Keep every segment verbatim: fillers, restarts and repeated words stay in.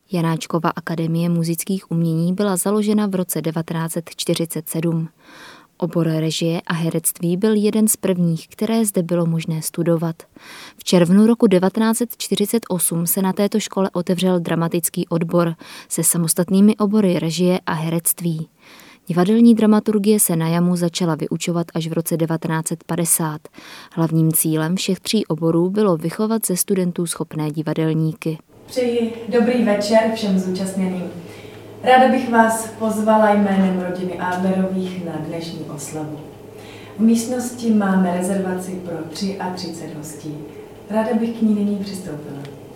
Janáčkova akademie muzických umění byla založena v roce devatenáct set čtyřicet sedm. Obor režie a herectví byl jeden z prvních, které zde bylo možné studovat. V červnu roku devatenáct set čtyřicet osm se na této škole otevřel dramatický odbor se samostatnými obory režie a herectví. Divadelní dramaturgie se na Jamu začala vyučovat až v roce devatenáct set padesát. Hlavním cílem všech tří oborů bylo vychovat ze studentů schopné divadelníky. Přeji dobrý večer všem zúčastněným. Ráda bych vás pozvala jménem rodiny Adlerových na dnešní oslavu. V místnosti máme rezervaci pro třicet tři hostí. Ráda bych k ní nyní přistoupila.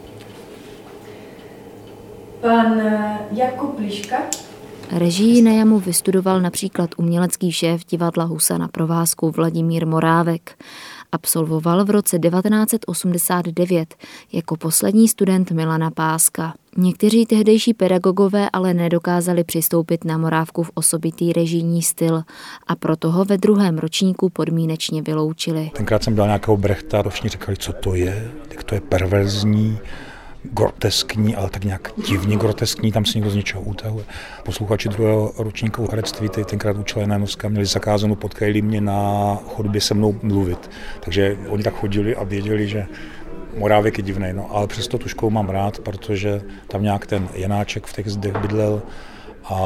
Pan Jakub Liška. Režii na Jamu vystudoval například umělecký šéf divadla Husa na provázku Vladimír Morávek. Absolvoval v roce devatenáct set osmdesát devět jako poslední student Milana Páska. Někteří tehdejší pedagogové ale nedokázali přistoupit na Morávkův osobitý režijní styl a proto ho ve druhém ročníku podmínečně vyloučili. Tenkrát jsem dal nějakého Brechta, všichni říkali, co to je, tak to je perverzní, groteskní, ale tak nějak divně groteskní, tam se někdo z něčeho utahuje. Posluchači druhého ročníku herectví, ty tenkrát učila Jana Janovská, měli zakázanou, potkali mě na chodbě se mnou mluvit. Takže oni tak chodili a věděli, že Morávek je divnej, no, ale přesto tu školu mám rád, protože tam nějak ten Janáček v těch zdech bydlel a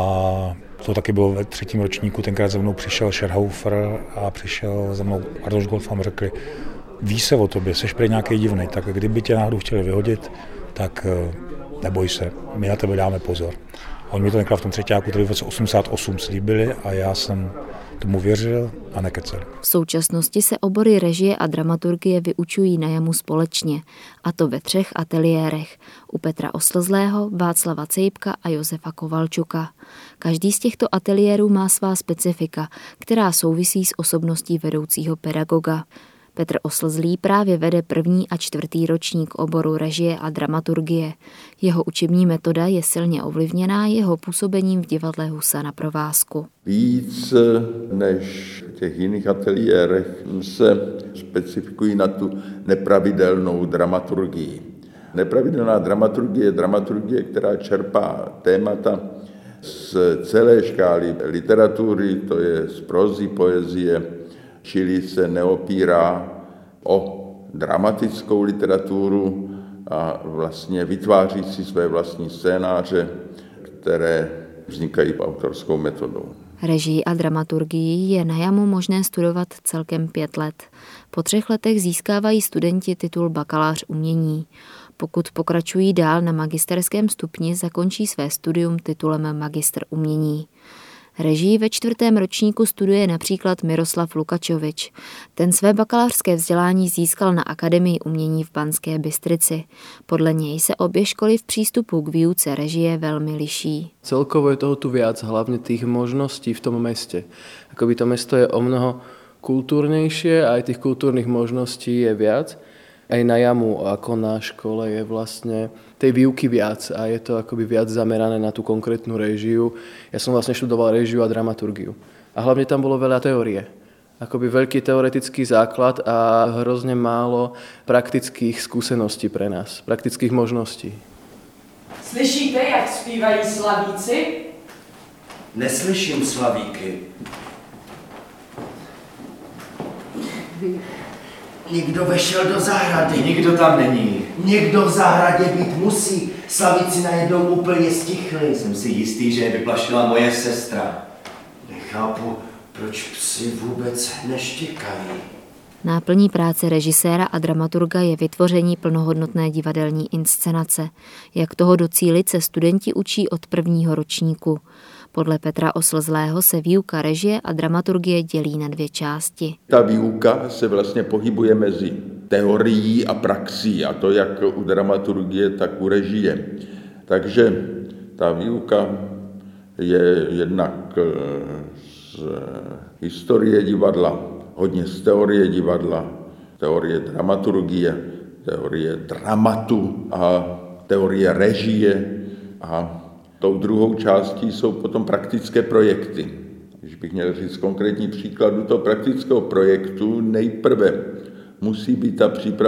to taky bylo ve třetím ročníku, tenkrát za mnou přišel Scherhofer a přišel za mnou Arnošt Golf a mi řekli, ví se o tobě, seš prý nějaký divnej, tak kdyby tě náhodou chtěli vyhodit, tak neboj se, my na tebe dáme pozor. A oni mi to tenkrát v tom třetíku, který v roce osmdesát osm slíbili a já jsem tomu věřil a nekecel. V současnosti se obory režie a dramaturgie vyučují na Jamu společně, a to ve třech ateliérech, u Petra Oslzlého, Václava Cejpka a Josefa Kovalčuka. Každý z těchto ateliérů má svá specifika, která souvisí s osobností vedoucího pedagoga. Petr Oslzlý právě vede první a čtvrtý ročník oboru režie a dramaturgie. Jeho učební metoda je silně ovlivněná jeho působením v divadle Husa na provázku. Víc než v těch jiných ateliérech se specifikují na tu nepravidelnou dramaturgii. Nepravidelná dramaturgie je dramaturgie, která čerpá témata z celé škály literatury, to je z prózy, poezie, čili se neopírá o dramatickou literaturu a vlastně vytváří si své vlastní scénáře, které vznikají autorskou metodou. Režii a dramaturgii je na Jamu možné studovat celkem pět let. Po třech letech získávají studenti titul bakalář umění. Pokud pokračují dál na magisterském stupni, zakončí své studium titulem magistr umění. Režii ve čtvrtém ročníku studuje například Miroslav Lukačovič. Ten své bakalářské vzdělání získal na Akademii umění v Banské Bystrici. Podle něj se obě školy v přístupu k výuce režie velmi liší. Celkovo je toho tu viac, hlavne tých možností v tom meste. Akoby to mesto je o mnoho kultúrnejšie a aj tých kultúrnych možností je viac. Aj na Jamu ako na škole je vlastne tej výuky viac a je to akoby viac zamerané na tú konkrétnu réžiu. Ja som vlastne študoval réžiu a dramaturgiu. A hlavne tam bolo veľa teórie. Akoby veľký teoretický základ a hrozne málo praktických skúseností pre nás, praktických možností. Slyšíte, jak zpívají slavíci? Neslyším slavíky. Někdo vešel do zahrady. Nikdo tam není. Někdo v zahradě být musí. Slavíci najednou úplně stichli. Jsem si jistý, že je vyplašila moje sestra. Nechápu, proč psi vůbec neštěkají. Náplní práce režiséra a dramaturga je vytvoření plnohodnotné divadelní inscenace. Jak toho docílit, se studenti učí od prvního ročníku. Podle Petra Oslzlého se výuka režie a dramaturgie dělí na dvě části. Ta výuka se vlastně pohybuje mezi teorií a praxí, a to jak u dramaturgie, tak u režie. Takže ta výuka je jednak z historie divadla, hodně z teorie divadla, teorie dramaturgie, teorie dramatu a teorie režie a tou druhou částí jsou potom praktické projekty. Když bych měl říct konkrétní příklad toho praktického projektu, nejprve musí být ta příprava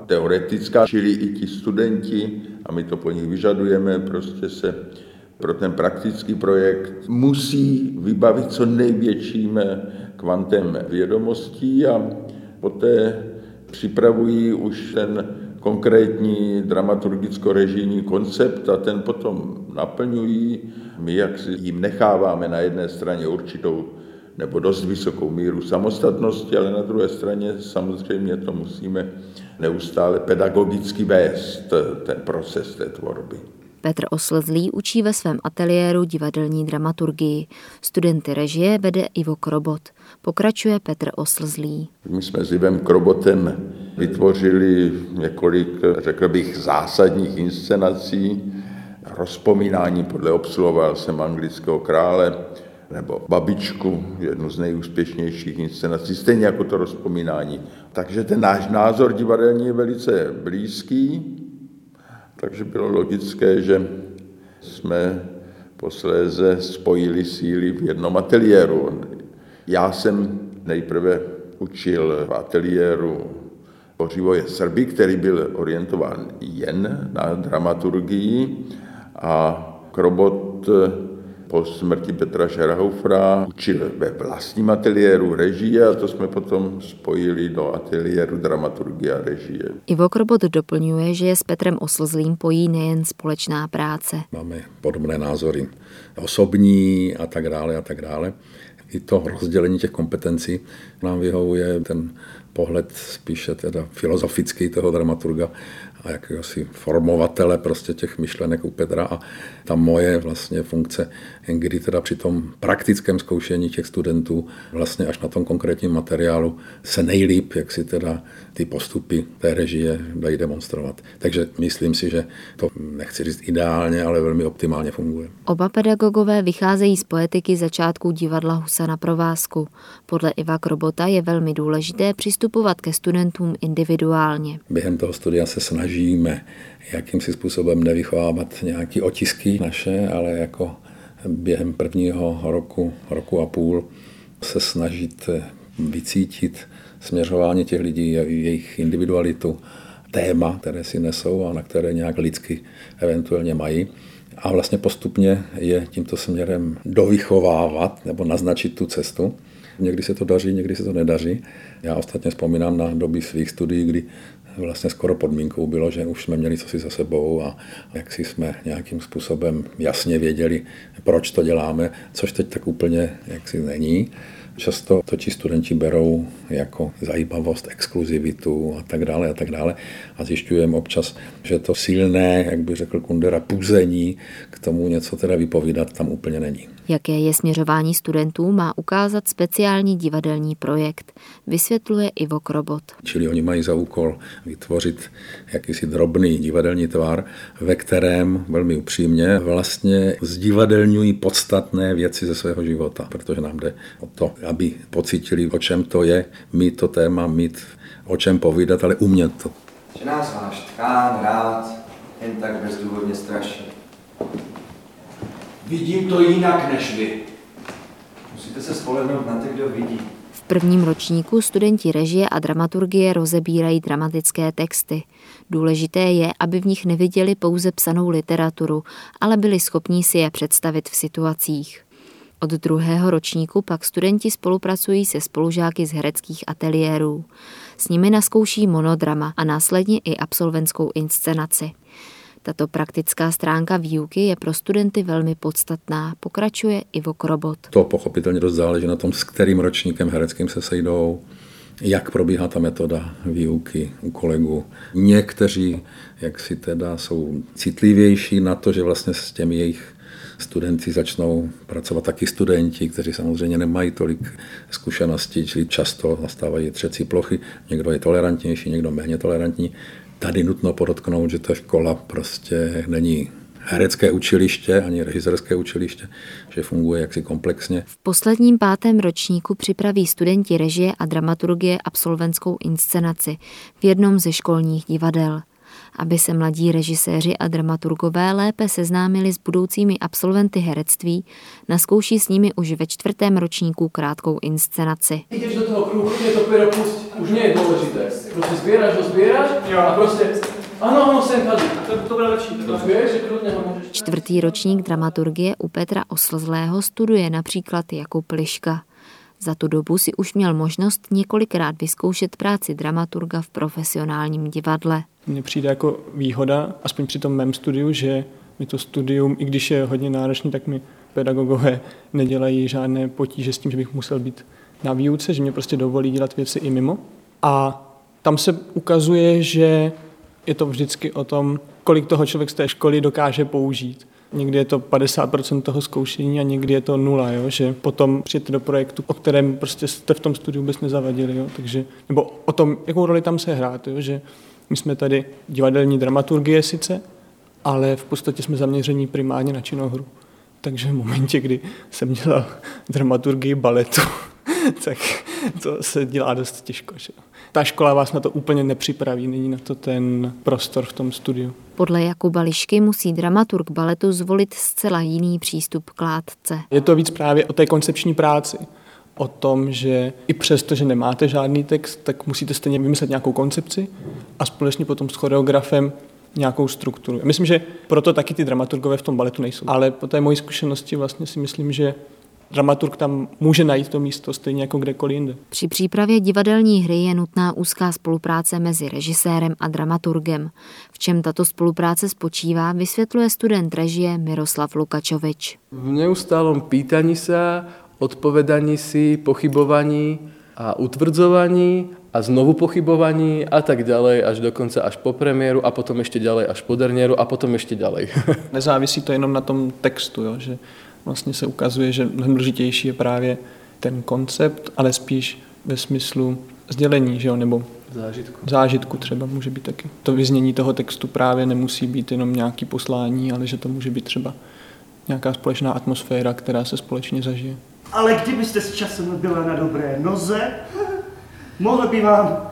teoretická, čili i ti studenti, a my to po nich vyžadujeme, prostě se pro ten praktický projekt musí vybavit co největším kvantem vědomostí a poté připravují už ten konkrétní dramaturgicko-režijní koncept a ten potom naplňují. My jak si jim necháváme na jedné straně určitou nebo dost vysokou míru samostatnosti, ale na druhé straně samozřejmě to musíme neustále pedagogicky vést, ten proces té tvorby. Petr Oslzlý učí ve svém ateliéru divadelní dramaturgii. Studenty režie vede Ivo Krobot. Pokračuje Petr Oslzlý. My jsme s Ivem Krobotem vytvořili několik, řekl bych, zásadních inscenací. Rozpomínání, podle obsluhoval jsem Anglického krále, nebo Babičku, jednu z nejúspěšnějších inscenací, stejně jako to Rozpomínání. Takže ten náš názor divadelní je velice blízký, takže bylo logické, že jsme posléze spojili síly v jednom ateliéru. Já jsem nejprve učil v ateliéru Hořivoje Srby, který byl orientován jen na dramaturgii, a Krobot po smrti Petra Scherhofera učil ve vlastním ateliéru režie a to jsme potom spojili do ateliéru dramaturgie a režie. Ivo Krobot doplňuje, že je s Petrem Oslzlým pojí nejen společná práce. Máme podobné názory osobní a tak dále a tak dále. I to rozdělení těch kompetencí nám vyhovuje, ten pohled spíše teda filozofický toho dramaturga a jakéhosi formovatele prostě těch myšlenek u Petra a ta moje vlastně funkce, kdy teda při tom praktickém zkoušení těch studentů vlastně až na tom konkrétním materiálu se nejlíp, jak si teda ty postupy té režie dají demonstrovat. Takže myslím si, že to nechci říct ideálně, ale velmi optimálně funguje. Oba pedagogové vycházejí z poetiky začátků divadla Husa na provázku. Podle Iva Krobota je velmi důležité přistupovat ke studentům individuálně. Během toho studia se snažíme jakýmsi způsobem nevychovávat nějaké otisky naše, ale jako během prvního roku, roku a půl se snažit vycítit směřování těch lidí, jejich individualitu, téma, které si nesou a na které nějak lidsky eventuálně mají. A vlastně postupně je tímto směrem dovychovávat nebo naznačit tu cestu. Někdy se to daří, někdy se to nedaří. Já ostatně vzpomínám na doby svých studií, kdy vlastně skoro podmínkou bylo, že už jsme měli co si za sebou a jak si jsme nějakým způsobem jasně věděli, proč to děláme, což teď tak úplně jaksi není. Často to ti studenti berou jako zajímavost, exkluzivitu a tak dále a tak dále. A zjišťujeme občas, že to silné, jak by řekl Kundera, puzení k tomu něco teda vypovídat tam úplně není. Jaké je směřování studentů, má ukázat speciální divadelní projekt, vysvětluje Ivo Krobot. Čili oni mají za úkol vytvořit jakýsi drobný divadelní tvar, ve kterém velmi upřímně vlastně zdivadelňují podstatné věci ze svého života, protože nám jde o to, aby pocítili, o čem to je, mít to téma, mít o čem povídat, ale umět to. Že nás váš tkán rád jen tak bezdůvodně straší. Vidím to jinak než vy. Musíte se spolehnout na ty, kdo vidí. V prvním ročníku studenti režie a dramaturgie rozebírají dramatické texty. Důležité je, aby v nich neviděli pouze psanou literaturu, ale byli schopní si je představit v situacích. Od druhého ročníku pak studenti spolupracují se spolužáky z hereckých ateliérů. S nimi nazkouší monodrama a následně i absolventskou inscenaci. Tato praktická stránka výuky je pro studenty velmi podstatná, pokračuje Ivo Krobot. To pochopitelně dost záleží na tom, s kterým ročníkem hereckým se sejdou, jak probíhá ta metoda výuky u kolegů. Někteří, jak si teda jsou citlivější na to, že vlastně s těmi jejich studenty začnou pracovat taky studenti, kteří samozřejmě nemají tolik zkušeností, čili často nastávají třecí plochy. Někdo je tolerantnější, někdo méně tolerantní. Tady nutno podotknout, že ta škola prostě není herecké učiliště, ani režisérské učiliště, že funguje jaksi komplexně. V posledním pátém ročníku připraví studenti režie a dramaturgie absolventskou inscenaci v jednom ze školních divadel. Aby se mladí režiséři a dramaturgové lépe seznámili s budoucími absolventy herectví, nazkouší s nimi už ve čtvrtém ročníku krátkou inscenaci. Jdeš do toho kruhu, je to pyro, pusť. už nie je dôležité. Proste zbieraš ho, zbieraš a proste ano, ano, jsem tady. To, to bude lepší. To zběreš, že kludně ho můžeš... Čtvrtý ročník dramaturgie u Petra Oslzlého studuje například Jakub Liška. Za tu dobu si už měl možnost několikrát vyzkoušet práci dramaturga v profesionálním divadle. Mně přijde jako výhoda, aspoň při tom mém studiu, že mi to studium, i když je hodně náročný, tak mi pedagogové nedělají žádné potíže s tím, že bych musel být na výuce, že mě prostě dovolí dělat věci i mimo. A tam se ukazuje, že je to vždycky o tom, kolik toho člověk z té školy dokáže použít. Někdy je to padesát procent toho zkoušení a někdy je to nula, jo? Že potom přijete do projektu, o kterém prostě jste v tom studiu vůbec nezavadili. Jo? Takže, nebo o tom, jakou roli tam se hrát. Jo? Že my jsme tady divadelní dramaturgie sice, ale v podstatě jsme zaměření primárně na činohru. Takže v momentě, kdy jsem dělal dramaturgii baletu, tak to se dělá dost těžko. Že? Ta škola vás na to úplně nepřipraví, není na to ten prostor v tom studiu. Podle Jakuba Lišky musí dramaturg baletu zvolit zcela jiný přístup k látce. Je to víc právě o té koncepční práci. O tom, že i přesto, že nemáte žádný text, tak musíte stejně vymyslet nějakou koncepci a společně potom s choreografem nějakou strukturu. Myslím, že proto taky ty dramaturgové v tom baletu nejsou. Ale po té mojí zkušenosti vlastně si myslím, že dramaturg tam může najít to místo stejně jako kdekoliv jinde. Při přípravě divadelní hry je nutná úzká spolupráce mezi režisérem a dramaturgem. V čem tato spolupráce spočívá, vysvětluje student režie Miroslav Lukačovič. V neustálom pýtaní sa, odpovedaní si, pochybovaní a utvrdzovaní a znovu pochybovaní a tak ďalej až dokonca až po premiéru a potom ešte ďalej až po derniéru a potom ešte ďalej. Nezávisí to jenom na tom textu, jo, že vlastně se ukazuje, že mnohem důležitější je právě ten koncept, ale spíš ve smyslu sdělení, že jo, nebo zážitku. zážitku třeba může být taky. To vyznění toho textu právě nemusí být jenom nějaký poslání, ale že to může být třeba nějaká společná atmosféra, která se společně zažije. Ale kdybyste s časem byla na dobré noze, mohl by vám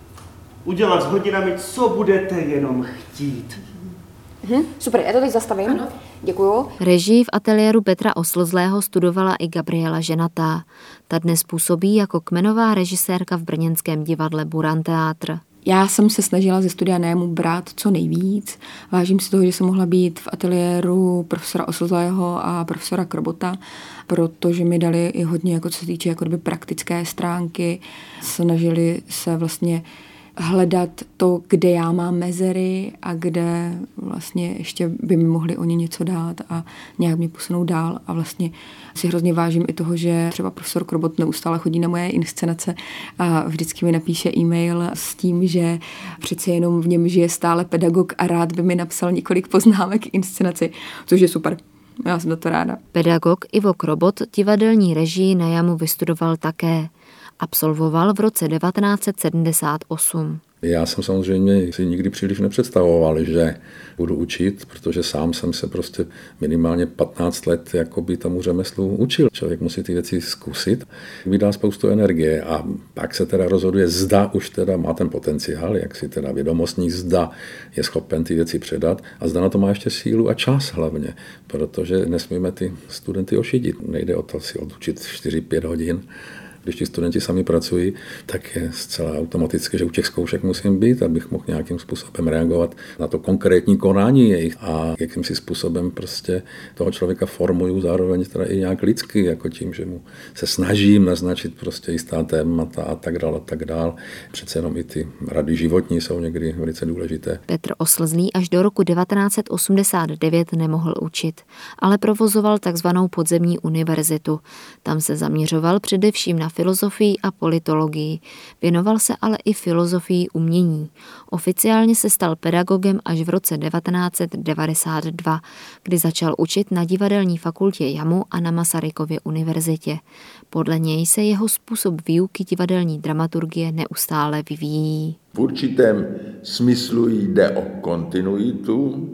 udělat s hodinami, co budete jenom chtít. Mhm, super, já to teď zastavím. Ano. Děkuju. Režii v ateliéru Petra Oslzlého studovala i Gabriela Ženatá. Ta dnes působí jako kmenová režisérka v brněnském divadle Buran Teátr. Já jsem se snažila ze studia nájmu brát co nejvíc. Vážím si toho, že jsem mohla být v ateliéru profesora Oslzlého a profesora Krobota, protože mi dali i hodně, jako co se týče jako praktické stránky. Snažili se vlastně hledat to, kde já mám mezery a kde vlastně ještě by mi mohli oni něco dát a nějak mě posunout dál. A vlastně si hrozně vážím i toho, že třeba profesor Krobot neustále chodí na moje inscenace a vždycky mi napíše e-mail s tím, že přece jenom v něm žije stále pedagog a rád by mi napsal několik poznámek k inscenaci, což je super. Já jsem za to ráda. Pedagog Ivo Krobot divadelní režii na Jamu vystudoval také. Absolvoval v roce devatenáct set sedmdesát osm. Já jsem samozřejmě si nikdy příliš nepředstavoval, že budu učit, protože sám jsem se prostě minimálně patnáct let jakoby tomu řemeslu učil. Člověk musí ty věci zkusit, vydá spoustu energie a pak se teda rozhoduje, zda už teda má ten potenciál, jak si teda vědomostní, zda je schopen ty věci předat a zda na to má ještě sílu a čas hlavně, protože nesmíme ty studenty ošidit. Nejde o to si odučit čtyři pět hodin. Když ti studenti sami pracují, tak je zcela automaticky, že u těch zkoušek musím být, abych mohl nějakým způsobem reagovat na to konkrétní konání jejich a jakýmsi způsobem prostě toho člověka formuju zároveň teda i nějak lidsky, jako tím, že mu se snažím naznačit prostě jistá témata a tak dál a tak dál. Přece jenom i ty rady životní jsou někdy velice důležité. Petr Oslzlý až do roku devatenáct set osmdesát devět nemohl učit, ale provozoval takzvanou podzemní univerzitu. Tam se zaměřoval především na filozofii a politologii. Věnoval se ale i filozofii umění. Oficiálně se stal pedagogem až v roce devatenáct set devadesát dva, kdy začal učit na divadelní fakultě Jamu a na Masarykově univerzitě. Podle něj se jeho způsob výuky divadelní dramaturgie neustále vyvíjí. V určitém smyslu jde o kontinuitu,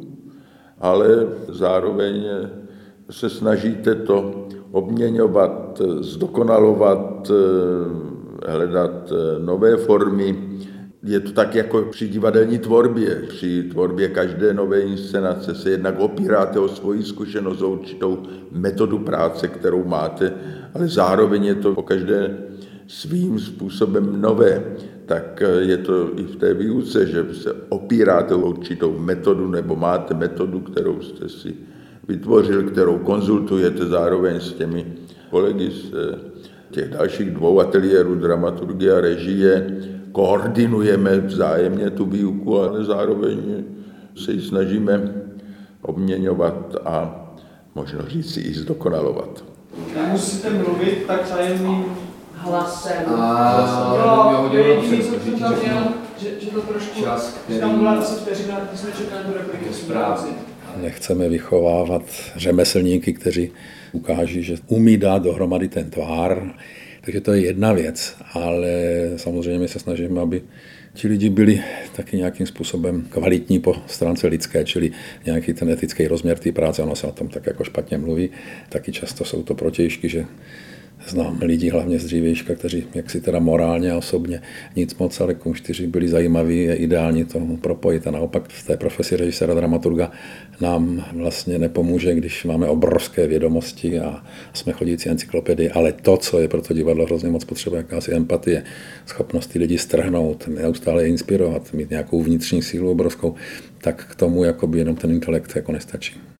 ale zároveň se snažíte to obměňovat, zdokonalovat, hledat nové formy. Je to tak jako při divadelní tvorbě. Při tvorbě každé nové inscenace se jednak opíráte o svoji zkušenost, o určitou metodu práce, kterou máte, ale zároveň je to po každé svým způsobem nové, tak je to i v té výuce, že se opíráte o určitou metodu nebo máte metodu, kterou jste si vytvořil, kterou konzultujete zároveň s těmi kolegy z těch dalších dvou ateliérů dramaturgie a režie, koordinujeme vzájemně tu výuku, ale zároveň se ji snažíme obměňovat a možno říct si i zdokonalovat. Musíte mluvit tak tajemným hlasem. A jo, jediný, co jsem tam měl, že, že to trošku, čas, který... tam byla asi vteřina, když jsme čekali tu repliku. Správně. Nechceme vychovávat řemeslníky, kteří ukáží, že umí dát dohromady ten tvár. Takže to je jedna věc, ale samozřejmě my se snažíme, aby ti lidi byli taky nějakým způsobem kvalitní po stránce lidské, čili nějaký ten etický rozměr té práce, ono se o tom tak jako špatně mluví, taky často jsou to protějšky, že znám lidi, hlavně z dřívějška, kteří jaksi teda morálně a osobně nic moc, ale kteří byli zajímaví, je ideální to propojit. A naopak v té profesi režiséra dramaturga nám vlastně nepomůže, když máme obrovské vědomosti a jsme chodící encyklopedii, ale to, co je pro to divadlo hrozně moc potřeba, jakási empatie, schopnost ty lidi strhnout, neustále je inspirovat, mít nějakou vnitřní sílu obrovskou, tak k tomu jakoby jenom ten intelekt jako nestačí.